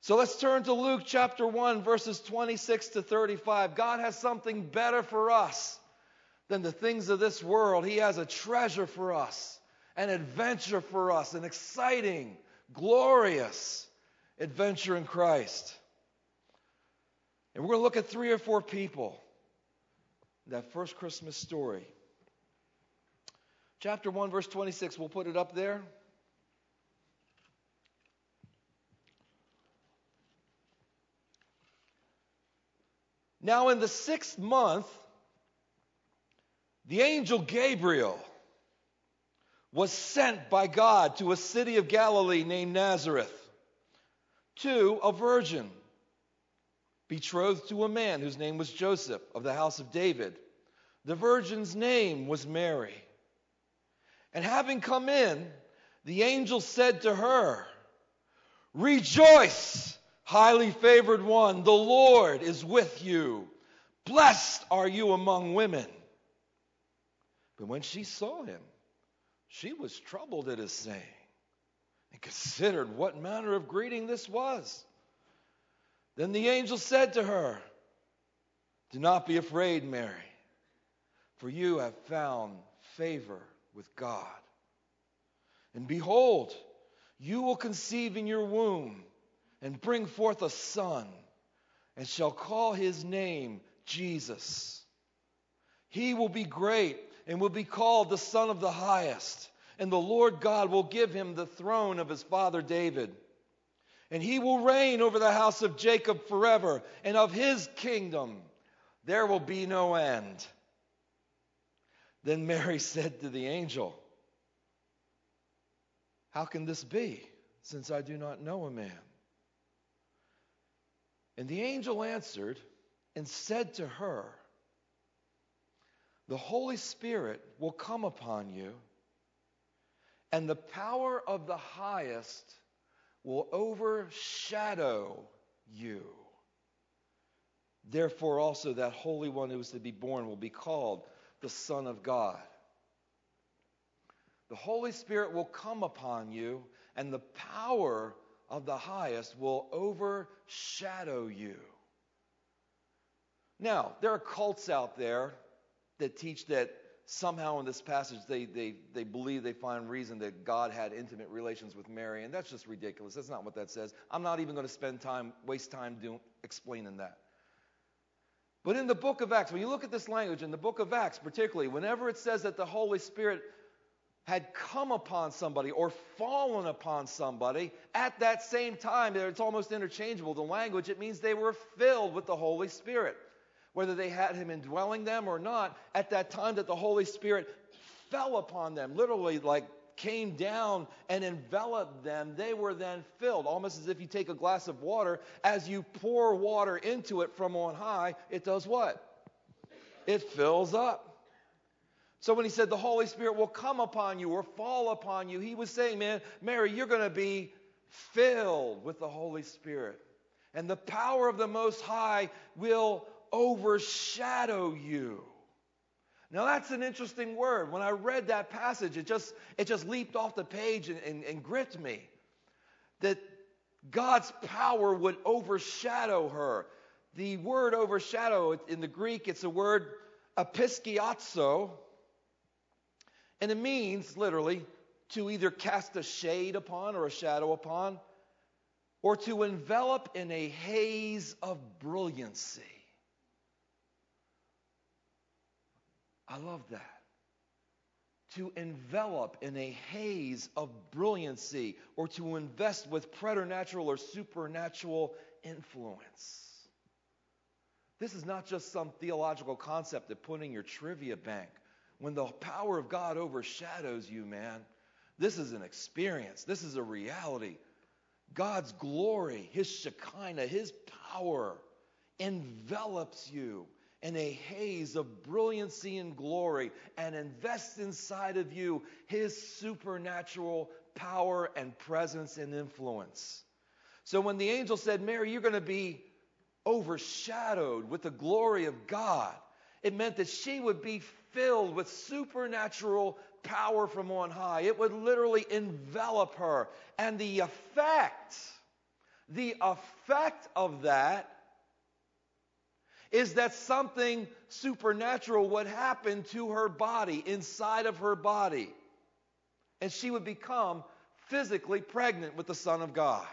So let's turn to Luke chapter 1, verses 26 to 35. God has something better for us than the things of this world. He has a treasure for us, an adventure for us, an exciting, glorious adventure in Christ. And we're going to look at 3 or 4 people in that first Christmas story. Chapter 1, verse 26, we'll put it up there. Now in the 6th month, the angel Gabriel was sent by God to a city of Galilee named Nazareth to a virgin betrothed to a man whose name was Joseph of the house of David. The virgin's name was Mary. And having come in, the angel said to her, "Rejoice, highly favored one, the Lord is with you. Blessed are you among women." But when she saw him, she was troubled at his saying, and considered what manner of greeting this was. Then the angel said to her, "Do not be afraid, Mary, for you have found favor with God. And behold, you will conceive in your womb and bring forth a son, and shall call his name Jesus. He will be great and will be called the Son of the Highest, and the Lord God will give him the throne of his father David. And he will reign over the house of Jacob forever, and of his kingdom there will be no end." Then Mary said to the angel, "How can this be, since I do not know a man?" And the angel answered and said to her, "The Holy Spirit will come upon you, and the power of the Highest will overshadow you. Therefore also that Holy One who is to be born will be called the Son of God. The Holy Spirit will come upon you, and the power of the Highest will overshadow you." Now, there are cults out there that teach that somehow in this passage they believe they find reason that God had intimate relations with Mary, and that's just ridiculous. That's not what that says. I'm not even going to waste time explaining that. But in the book of Acts, when you look at this language, in the book of Acts particularly, whenever it says that the Holy Spirit had come upon somebody or fallen upon somebody, at that same time, it's almost interchangeable. The language, it means they were filled with the Holy Spirit. Whether they had him indwelling them or not, at that time that the Holy Spirit fell upon them, literally like came down and enveloped them, they were then filled. Almost as if you take a glass of water, as you pour water into it from on high, it does what? It fills up. So when he said the Holy Spirit will come upon you or fall upon you, he was saying, man, Mary, you're going to be filled with the Holy Spirit. And the power of the Most High will overshadow you. Now that's an interesting word. When I read that passage, it just leaped off the page and gripped me. That God's power would overshadow her. The word overshadow, in the Greek, it's a word episkiazo. And it means, literally, to either cast a shade upon or a shadow upon, or to envelop in a haze of brilliancy. I love that. To envelop in a haze of brilliancy, or to invest with preternatural or supernatural influence. This is not just some theological concept to put in your trivia bank. When the power of God overshadows you, man, this is an experience. This is a reality. God's glory, His Shekinah, His power envelops you in a haze of brilliancy and glory, and invests inside of you His supernatural power and presence and influence. So when the angel said, Mary, you're going to be overshadowed with the glory of God, it meant that she would be filled with supernatural power from on high. It would literally envelop her. And the effect the effect of that is that something supernatural would happen to her body, inside of her body. And she would become physically pregnant with the Son of God.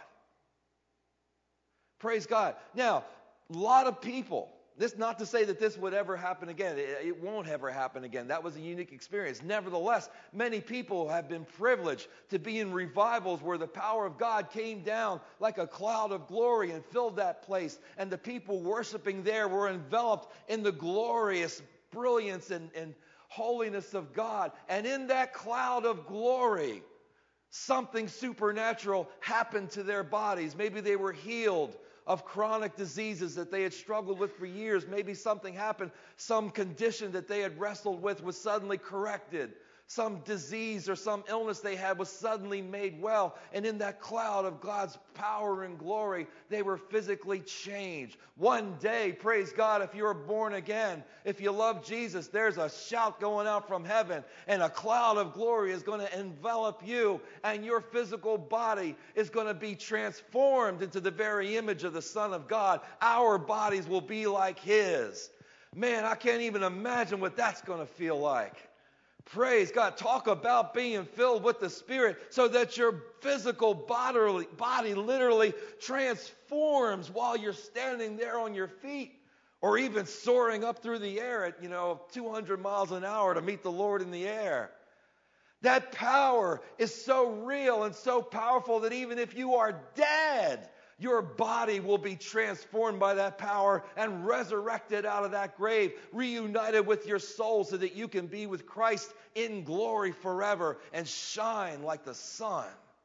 Praise God. Now, a lot of people, this not to say that this would ever happen again. It won't ever happen again. That was a unique experience. Nevertheless, many people have been privileged to be in revivals where the power of God came down like a cloud of glory and filled that place. And the people worshiping there were enveloped in the glorious brilliance and holiness of God. And in that cloud of glory, something supernatural happened to their bodies. Maybe they were healed of chronic diseases that they had struggled with for years. Maybe something happened, some condition that they had wrestled with was suddenly corrected. Some disease or some illness they had was suddenly made well. And in that cloud of God's power and glory, they were physically changed. One day, praise God, if you're born again, if you love Jesus, there's a shout going out from heaven, and a cloud of glory is going to envelop you, and your physical body is going to be transformed into the very image of the Son of God. Our bodies will be like His. Man, I can't even imagine what that's going to feel like. Praise God. Talk about being filled with the Spirit so that your physical body literally transforms while you're standing there on your feet, or even soaring up through the air at 200 miles an hour to meet the Lord in the air. That power is so real and so powerful that even if you are dead, your body will be transformed by that power and resurrected out of that grave, reunited with your soul so that you can be with Christ in glory forever and shine like the sun.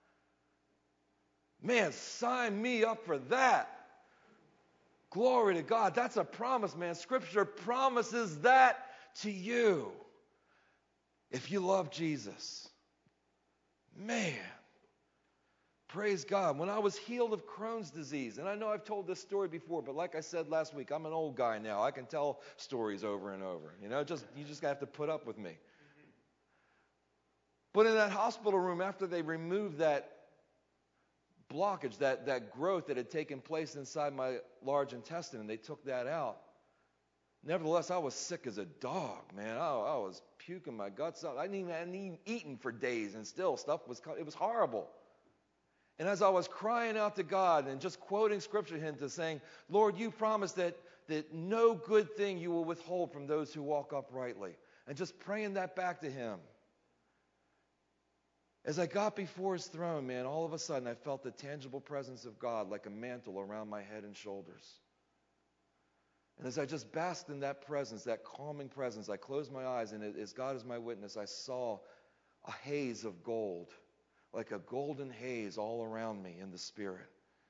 Man, sign me up for that. Glory to God. That's a promise, man. Scripture promises that to you if you love Jesus. Man. Praise God. When I was healed of Crohn's disease, and I know I've told this story before, but like I said last week, I'm an old guy now. I can tell stories over and over. You just have to put up with me. But in that hospital room, after they removed that blockage, that growth that had taken place inside my large intestine, and they took that out, nevertheless, I was sick as a dog, man. I was puking my guts out. I hadn't even eaten for days, and still it was horrible. And as I was crying out to God and just quoting Scripture to saying, Lord, you promised that no good thing you will withhold from those who walk uprightly. And just praying that back to Him. As I got before His throne, man, all of a sudden I felt the tangible presence of God like a mantle around my head and shoulders. And as I just basked in that presence, that calming presence, I closed my eyes, and as God is my witness, I saw a haze of gold, like a golden haze all around me in the Spirit.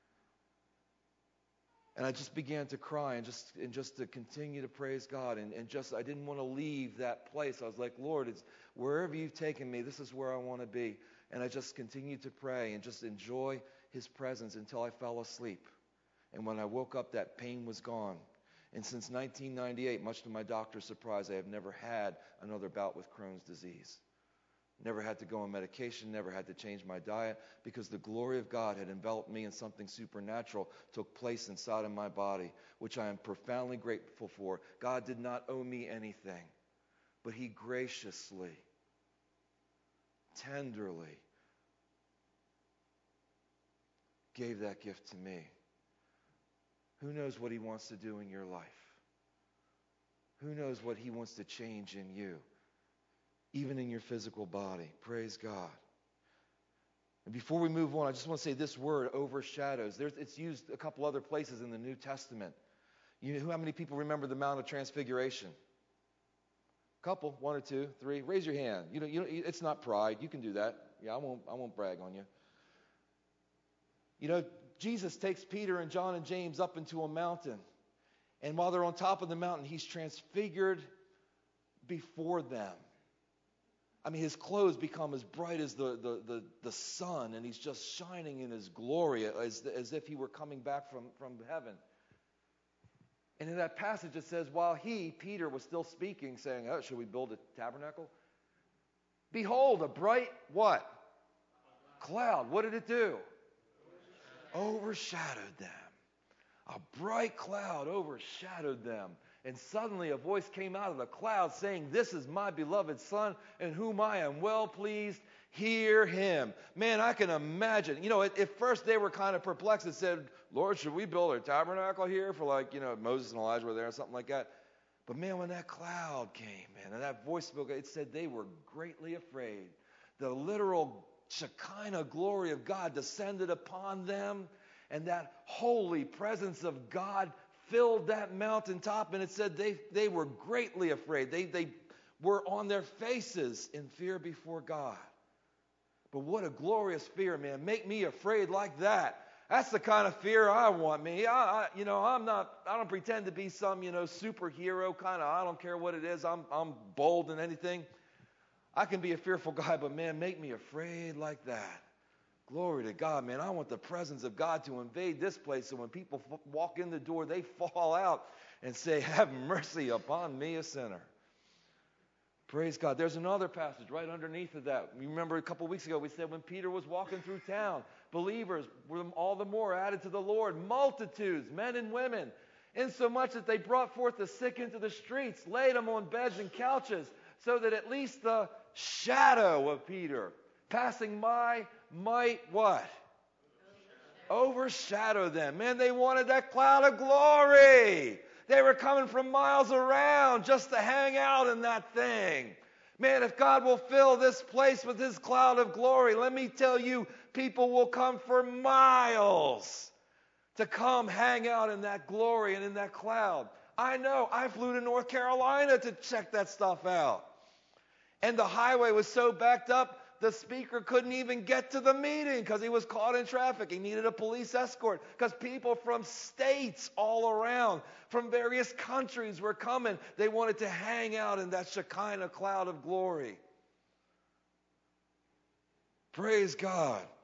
And I just began to cry and just to continue to praise God. And I didn't want to leave that place. I was like, Lord, it's wherever you've taken me, this is where I want to be. And I just continued to pray and just enjoy His presence until I fell asleep. And when I woke up, that pain was gone. And since 1998, much to my doctor's surprise, I have never had another bout with Crohn's disease. Never had to go on medication, never had to change my diet, because the glory of God had enveloped me, and something supernatural took place inside of my body, which I am profoundly grateful for. God did not owe me anything, but He graciously, tenderly gave that gift to me. Who knows what He wants to do in your life? Who knows what He wants to change in you? Even in your physical body. Praise God. And before we move on, I just want to say this word, overshadows. It's used a couple other places in the New Testament. How many people remember the Mount of Transfiguration? Couple, one or two, three. Raise your hand. It's not pride. You can do that. Yeah, I won't brag on you. Jesus takes Peter and John and James up into a mountain. And while they're on top of the mountain, He's transfigured before them. I mean, His clothes become as bright as the sun, and He's just shining in His glory as if He were coming back from heaven. And in that passage it says, while Peter, was still speaking, saying, oh, should we build a tabernacle? Behold, a bright what? Cloud. What did it do? overshadowed them. A bright cloud overshadowed them. And suddenly a voice came out of the cloud saying, "This is my beloved Son, in whom I am well pleased. Hear him." Man, I can imagine. At first they were kind of perplexed and said, "Lord, should we build a tabernacle here for Moses and Elijah were there or something like that?" But man, when that cloud came, man, and that voice spoke, it said they were greatly afraid. The literal Shekinah glory of God descended upon them, and that holy presence of God filled that mountaintop, and it said they were greatly afraid. They were on their faces in fear before God. But what a glorious fear, man. Make me afraid like that. That's the kind of fear I want, man. I don't pretend to be some, superhero kind of, I don't care what it is. I'm bold in anything. I can be a fearful guy, but man, make me afraid like that. Glory to God, man. I want the presence of God to invade this place so when people walk in the door, they fall out and say, "Have mercy upon me, a sinner." Praise God. There's another passage right underneath of that. You remember a couple weeks ago we said when Peter was walking through town, believers were all the more added to the Lord. Multitudes, men and women, insomuch that they brought forth the sick into the streets, laid them on beds and couches, so that at least the shadow of Peter passing by might what? Overshadow them. Man, they wanted that cloud of glory. They were coming from miles around just to hang out in that thing. Man, if God will fill this place with his cloud of glory, let me tell you, people will come for miles to come hang out in that glory and in that cloud. I know. I flew to North Carolina to check that stuff out. And the highway was so backed up, the speaker couldn't even get to the meeting because he was caught in traffic. He needed a police escort because people from states all around, from various countries were coming. They wanted to hang out in that Shekinah cloud of glory. Praise God.